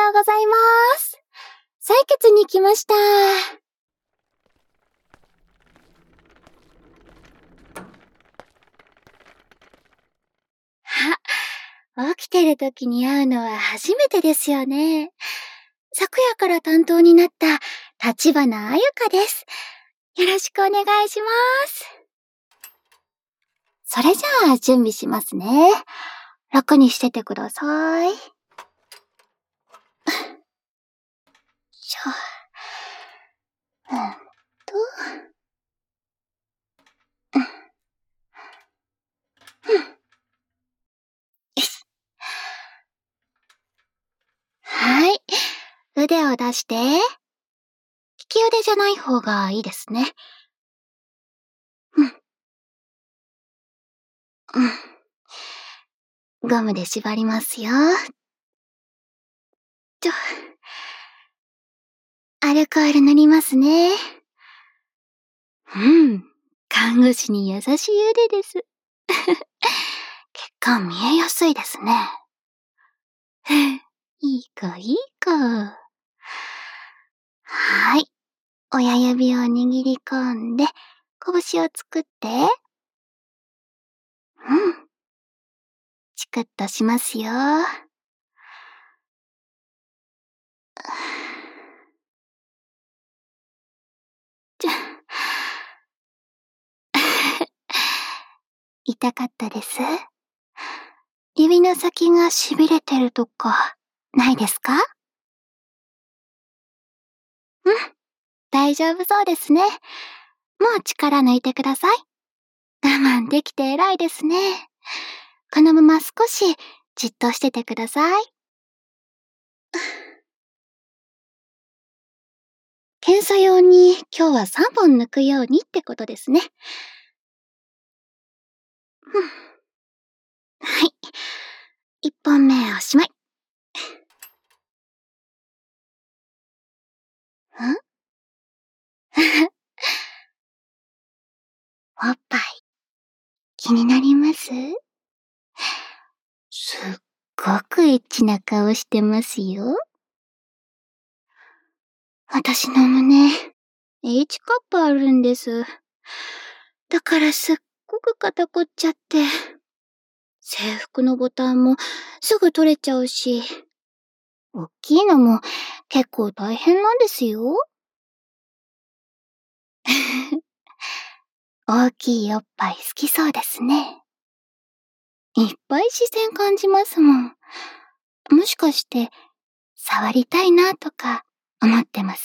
ようございます。採血に来ました。起きてる時に会うのは初めてですよね。昨夜から担当になった立花あゆかです。よろしくお願いします。それじゃあ準備しますね。楽にしててください。はい。腕を出して。利き腕じゃない方がいいですね。ゴムで縛りますよ。アルコール塗りますね。看護師に優しい腕です。血管見えやすいですね。いい子いい子。はい。親指を握り込んで、拳を作って。チクッとしますよ。痛かったです？指の先が痺れてるとか、ないですか？大丈夫そうですね。もう力抜いてください。我慢できて偉いですね。このまま少しじっとしててください。検査用に今日は3本抜くようにってことですね。はい。1本目おしまい。おっぱい、気になります？すっごくエッチな顔してますよ。私の胸、H カップあるんです。だからすっごく肩こっちゃって、制服のボタンもすぐ取れちゃうし、大きいのも結構大変なんですよ。大きいおっぱい好きそうですね。いっぱい視線感じますもん。もしかして、触りたいなとか思ってます？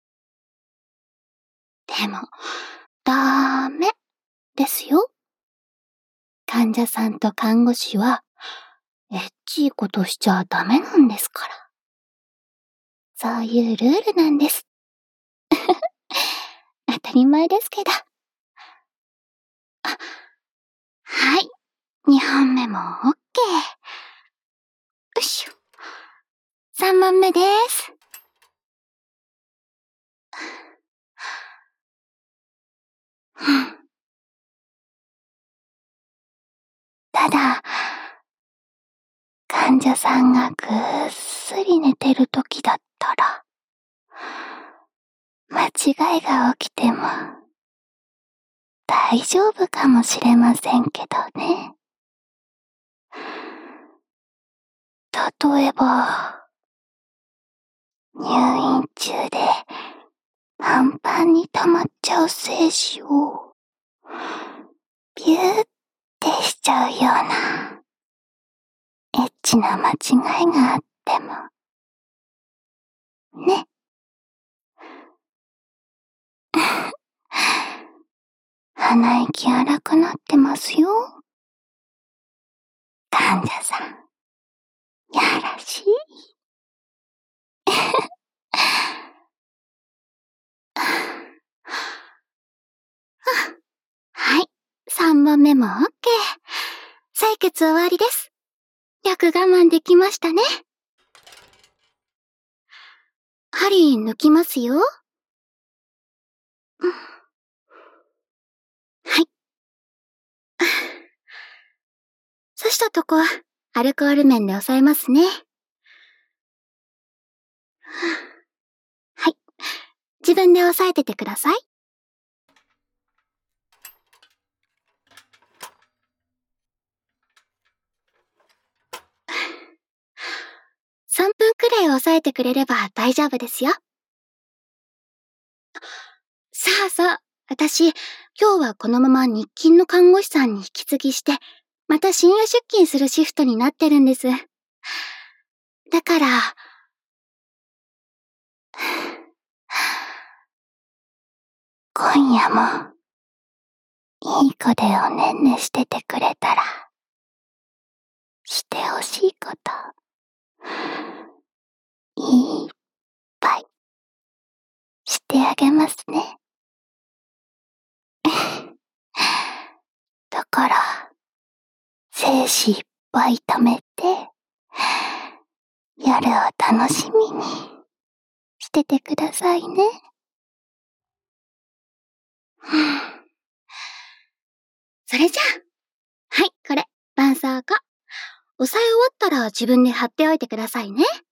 でも、ダメですよ。患者さんと看護師は、エッチいことしちゃダメなんですから。そういうルールなんです。当たり前ですけど。はい。2本目も OK。よいしょ。3問目です。ただ、患者さんがぐっすり寝てる時だったら、間違いが起きても大丈夫かもしれませんけどね。例えば、入院中でパンパンに溜まっちゃう精子をビューってしちゃうようなエッチな間違いがあってもね。鼻息荒くなってますよ。患者さん、やらしい。はい、3本目も OK。採血終わりです。よく我慢できましたね。針抜きますよ。はい。刺したとこ、アルコール面で押さえますね。 はい。自分で押さえててください。3分くらい押さえてくれれば大丈夫ですよ。さあさあ、私、今日はこのまま日勤の看護師さんに引き継ぎして、また深夜出勤するシフトになってるんです。だから、今夜も、いい子でおねんねしててくれたら、してほしいこと、いっぱい、してあげますね。だから、精子いっぱい貯めて、夜を楽しみにしててくださいね。それじゃあ、はい、これ、バンサーコ。押さえ終わったら自分で貼っておいてくださいね。